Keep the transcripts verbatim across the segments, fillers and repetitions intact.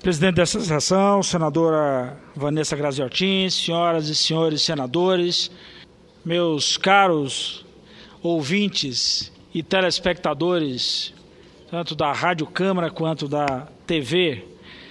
Presidente dessa sessão, senadora Vanessa Graziotin, senhoras e senhores senadores, meus caros ouvintes e telespectadores, tanto da Rádio Câmara quanto da T V,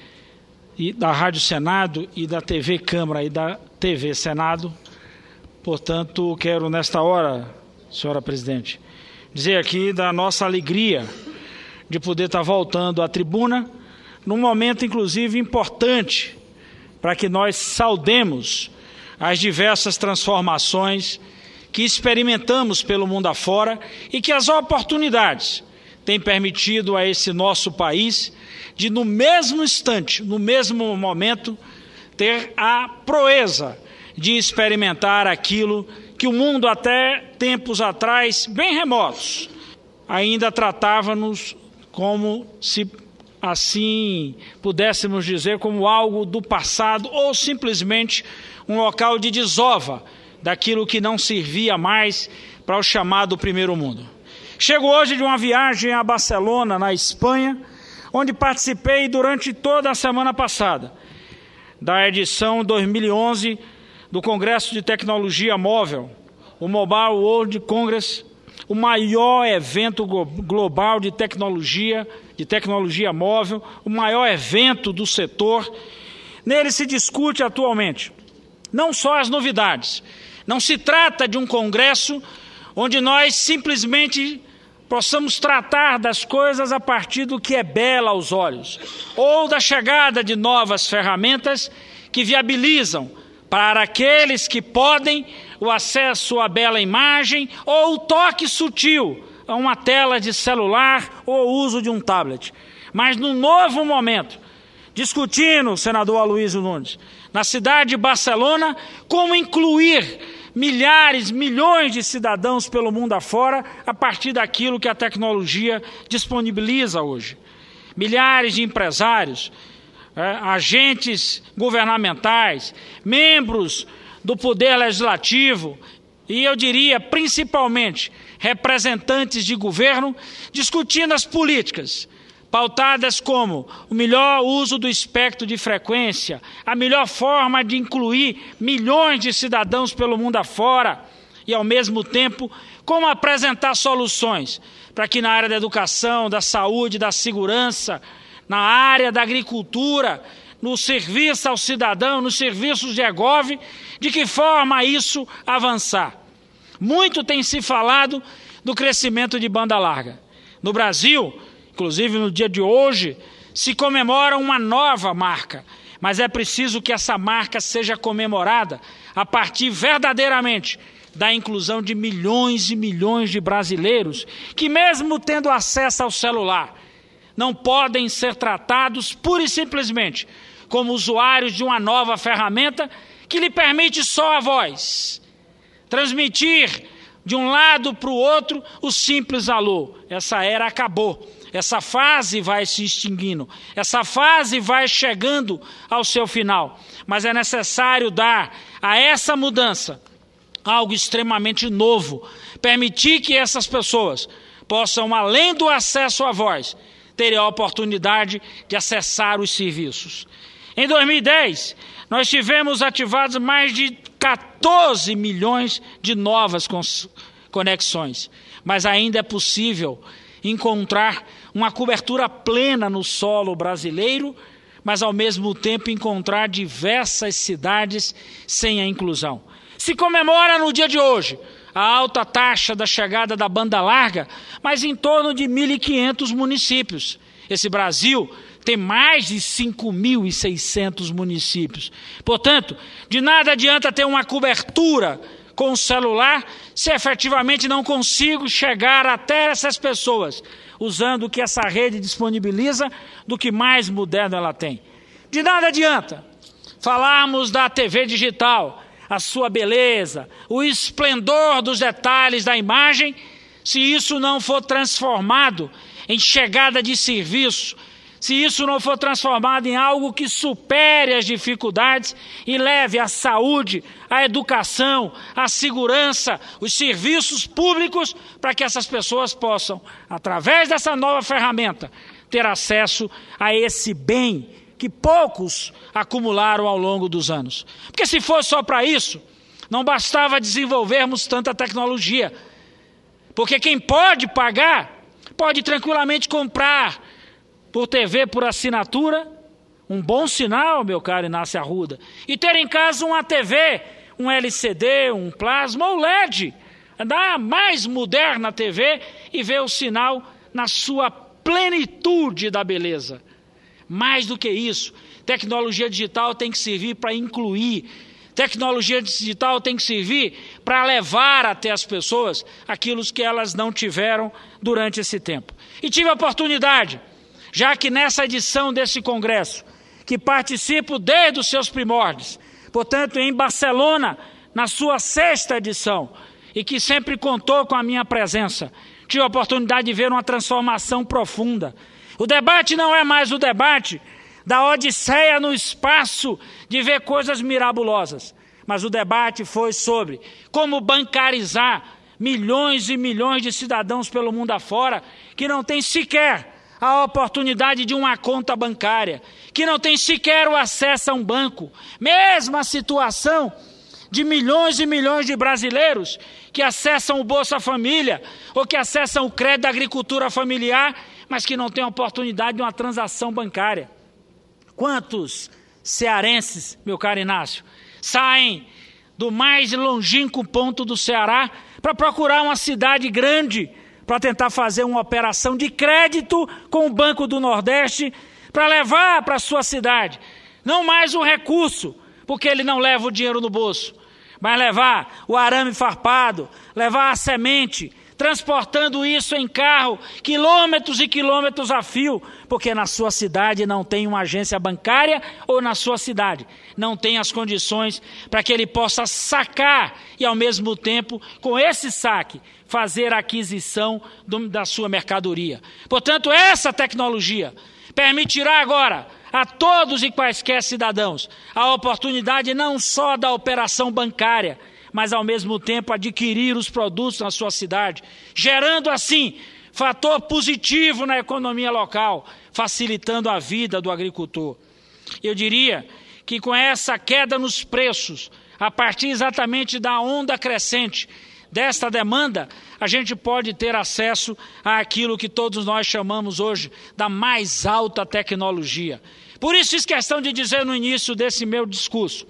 e da Rádio Senado e da T V Câmara e da T V Senado. Portanto, quero nesta hora, senhora presidente, dizer aqui da nossa alegria de poder estar voltando à tribuna, num momento, inclusive, importante para que nós saudemos as diversas transformações que experimentamos pelo mundo afora e que as oportunidades têm permitido a esse nosso país de, no mesmo instante, no mesmo momento, ter a proeza de experimentar aquilo que o mundo até tempos atrás, bem remotos, ainda tratava-nos como se assim pudéssemos dizer, como algo do passado ou simplesmente um local de desova daquilo que não servia mais para o chamado primeiro mundo. Chego hoje de uma viagem a Barcelona, na Espanha, onde participei durante toda a semana passada da edição dois mil e onze do Congresso de Tecnologia Móvel, o Mobile World Congress, o maior evento global de tecnologia, de tecnologia móvel, o maior evento do setor. Nele se discute atualmente não só as novidades. Não se trata de um congresso onde nós simplesmente possamos tratar das coisas a partir do que é belo aos olhos, ou da chegada de novas ferramentas que viabilizam para aqueles que podem o acesso à bela imagem ou o toque sutil a uma tela de celular ou o uso de um tablet. Mas num novo momento, discutindo, senador Aloysio Nunes, na cidade de Barcelona, como incluir milhares, milhões de cidadãos pelo mundo afora a partir daquilo que a tecnologia disponibiliza hoje. Milhares de empresários, é, agentes governamentais, membros do Poder Legislativo e, eu diria, principalmente, representantes de governo, discutindo as políticas, pautadas como o melhor uso do espectro de frequência, a melhor forma de incluir milhões de cidadãos pelo mundo afora e, ao mesmo tempo, como apresentar soluções para que na área da educação, da saúde, da segurança, na área da agricultura, no serviço ao cidadão, nos serviços de EGOV, de que forma isso avançar. Muito tem se falado do crescimento de banda larga. No Brasil, inclusive no dia de hoje, se comemora uma nova marca, mas é preciso que essa marca seja comemorada a partir verdadeiramente da inclusão de milhões e milhões de brasileiros que, mesmo tendo acesso ao celular, não podem ser tratados pura e simplesmente como usuários de uma nova ferramenta que lhe permite só a voz, transmitir de um lado para o outro o simples alô. Essa era acabou. Essa fase vai se extinguindo, essa fase vai chegando ao seu final. Mas é necessário dar a essa mudança algo extremamente novo, permitir que essas pessoas possam, além do acesso à voz, terem a oportunidade de acessar os serviços. Em dois mil e dez, nós tivemos ativados mais de quatorze milhões de novas conexões, mas ainda é possível encontrar uma cobertura plena no solo brasileiro, mas ao mesmo tempo encontrar diversas cidades sem a inclusão. Se comemora no dia de hoje a alta taxa da chegada da banda larga, mas em torno de mil e quinhentos municípios. Esse Brasil tem mais de cinco mil e seiscentos municípios. Portanto, de nada adianta ter uma cobertura com o celular se efetivamente não consigo chegar até essas pessoas, usando o que essa rede disponibiliza do que mais moderno ela tem. De nada adianta falarmos da T V digital, a sua beleza, o esplendor dos detalhes da imagem, se isso não for transformado em chegada de serviço, se isso não for transformado em algo que supere as dificuldades e leve a saúde, a educação, a segurança, os serviços públicos, para que essas pessoas possam, através dessa nova ferramenta, ter acesso a esse bem que poucos acumularam ao longo dos anos. Porque se fosse só para isso, não bastava desenvolvermos tanta tecnologia. Porque quem pode pagar, pode tranquilamente comprar por T V, por assinatura, um bom sinal, meu caro Inácio Arruda, e ter em casa uma T V, um L C D, um plasma ou L E D, da mais moderna T V e ver o sinal na sua plenitude da beleza. Mais do que isso, tecnologia digital tem que servir para incluir, tecnologia digital tem que servir para levar até as pessoas aquilo que elas não tiveram durante esse tempo. E tive a oportunidade, já que nessa edição desse congresso, que participo desde os seus primórdios, portanto em Barcelona, na sua sexta edição, e que sempre contou com a minha presença, tive a oportunidade de ver uma transformação profunda. O debate não é mais o debate da odisseia no espaço de ver coisas mirabolosas, mas o debate foi sobre como bancarizar milhões e milhões de cidadãos pelo mundo afora que não têm sequer a oportunidade de uma conta bancária, que não têm sequer o acesso a um banco. Mesma situação de milhões e milhões de brasileiros que acessam o Bolsa Família ou que acessam o crédito da agricultura familiar, mas que não têm a oportunidade de uma transação bancária. Quantos cearenses, meu caro Inácio, saem do mais longínquo ponto do Ceará para procurar uma cidade grande para tentar fazer uma operação de crédito com o Banco do Nordeste para levar para a sua cidade, não mais o recurso, porque ele não leva o dinheiro no bolso, mas levar o arame farpado, levar a semente, transportando isso em carro, quilômetros e quilômetros a fio, porque na sua cidade não tem uma agência bancária ou na sua cidade não tem as condições para que ele possa sacar e ao mesmo tempo, com esse saque, fazer a aquisição do, da sua mercadoria. Portanto, essa tecnologia permitirá agora a todos e quaisquer cidadãos a oportunidade não só da operação bancária, mas ao mesmo tempo adquirir os produtos na sua cidade, gerando assim fator positivo na economia local, facilitando a vida do agricultor. Eu diria que com essa queda nos preços, a partir exatamente da onda crescente desta demanda, a gente pode ter acesso àquilo que todos nós chamamos hoje da mais alta tecnologia. Por isso fiz questão de dizer no início desse meu discurso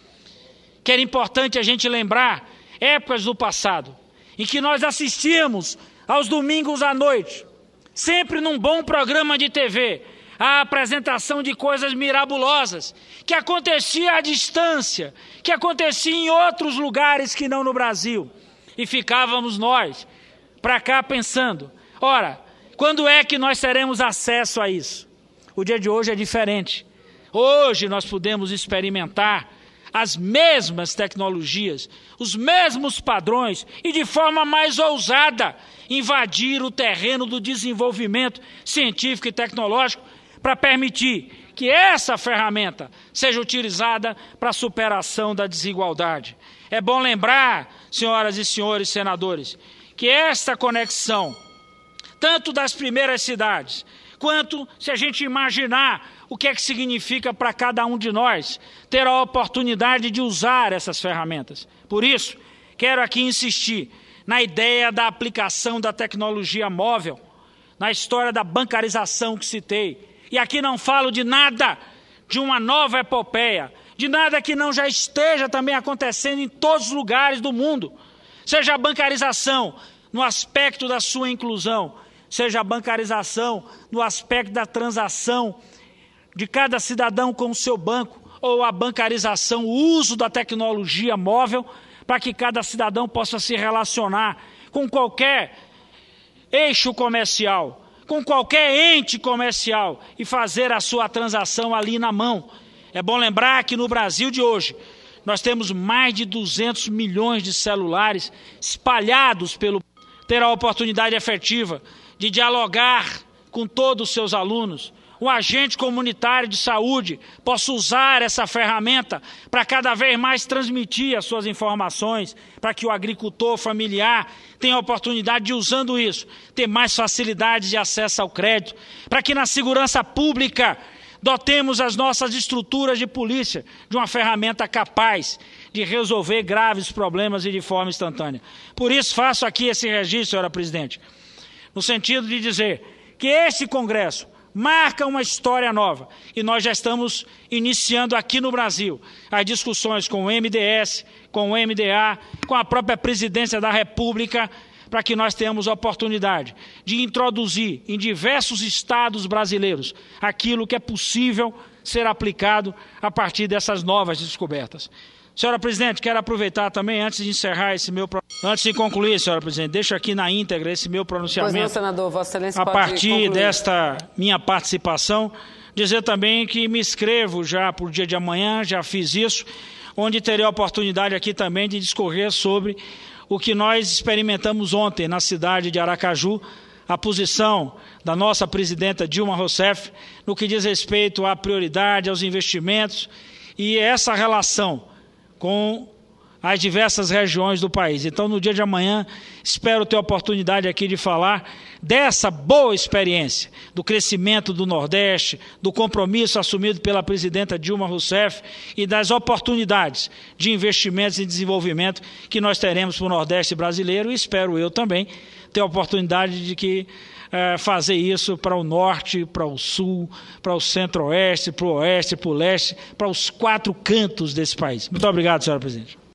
que era importante a gente lembrar épocas do passado, em que nós assistíamos aos domingos à noite, sempre num bom programa de T V, a apresentação de coisas mirabolosas, que acontecia à distância, que acontecia em outros lugares que não no Brasil. E ficávamos nós, para cá pensando, ora, quando é que nós teremos acesso a isso? O dia de hoje é diferente. Hoje nós podemos experimentar as mesmas tecnologias, os mesmos padrões e de forma mais ousada invadir o terreno do desenvolvimento científico e tecnológico para permitir que essa ferramenta seja utilizada para a superação da desigualdade. É bom lembrar, senhoras e senhores senadores, que esta conexão, tanto das primeiras cidades, quanto se a gente imaginar o que é que significa para cada um de nós ter a oportunidade de usar essas ferramentas. Por isso, quero aqui insistir na ideia da aplicação da tecnologia móvel, na história da bancarização que citei. E aqui não falo de nada de uma nova epopeia, de nada que não já esteja também acontecendo em todos os lugares do mundo. Seja a bancarização no aspecto da sua inclusão, seja a bancarização no aspecto da transação de cada cidadão com o seu banco, ou a bancarização, o uso da tecnologia móvel, para que cada cidadão possa se relacionar com qualquer eixo comercial, com qualquer ente comercial e fazer a sua transação ali na mão. É bom lembrar que no Brasil de hoje, nós temos mais de duzentos milhões de celulares espalhados pelo... ter a oportunidade efetiva de dialogar com todos os seus alunos, o agente comunitário de saúde possa usar essa ferramenta para cada vez mais transmitir as suas informações, para que o agricultor familiar tenha a oportunidade de, usando isso, ter mais facilidade de acesso ao crédito, para que na segurança pública Dotemos as nossas estruturas de polícia de uma ferramenta capaz de resolver graves problemas e de forma instantânea. Por isso faço aqui esse registro, senhora presidente, no sentido de dizer que esse Congresso marca uma história nova e nós já estamos iniciando aqui no Brasil as discussões com o M D S, com o M D A, com a própria Presidência da República, para que nós tenhamos a oportunidade de introduzir em diversos estados brasileiros aquilo que é possível ser aplicado a partir dessas novas descobertas. Senhora presidente, quero aproveitar também, antes de encerrar esse meu... Antes de concluir, senhora presidente, deixo aqui na íntegra esse meu pronunciamento. Pois não, senador, Vossa Excelência a pode partir concluir. desta minha participação, dizer também que me inscrevo já por dia de amanhã, já fiz isso, onde terei a oportunidade aqui também de discorrer sobre o que nós experimentamos ontem na cidade de Aracaju, a posição da nossa presidenta Dilma Rousseff no que diz respeito à prioridade, aos investimentos e essa relação com as diversas regiões do país. Então, no dia de amanhã, espero ter a oportunidade aqui de falar dessa boa experiência, do crescimento do Nordeste, do compromisso assumido pela presidenta Dilma Rousseff e das oportunidades de investimentos e desenvolvimento que nós teremos para o Nordeste brasileiro e espero eu também ter a oportunidade de que é, fazer isso para o Norte, para o Sul, para o Centro-Oeste, para o Oeste, para o Leste, para os quatro cantos desse país. Muito obrigado, senhora presidente.